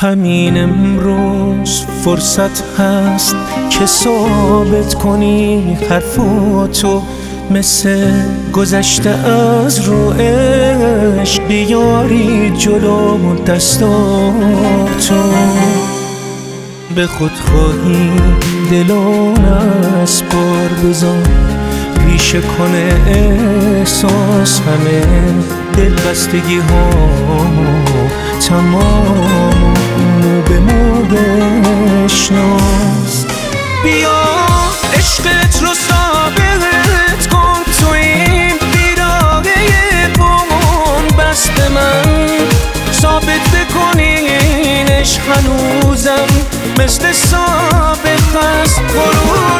همین امروز فرصت هست که ثابت کنی حرفاتو، مثل گذشته از رو عشق بیاری جلو دستاتو. به خودخواهی دلون از بار بذار، پیشه کنه احساس همه دلبستگی ها تمام، مو به مو بشناس. بیا عشقت رو ثابت کن تو این بیراقه بمون، بس به من ثابت بکن این عشق هنوزم مثل سابق هست.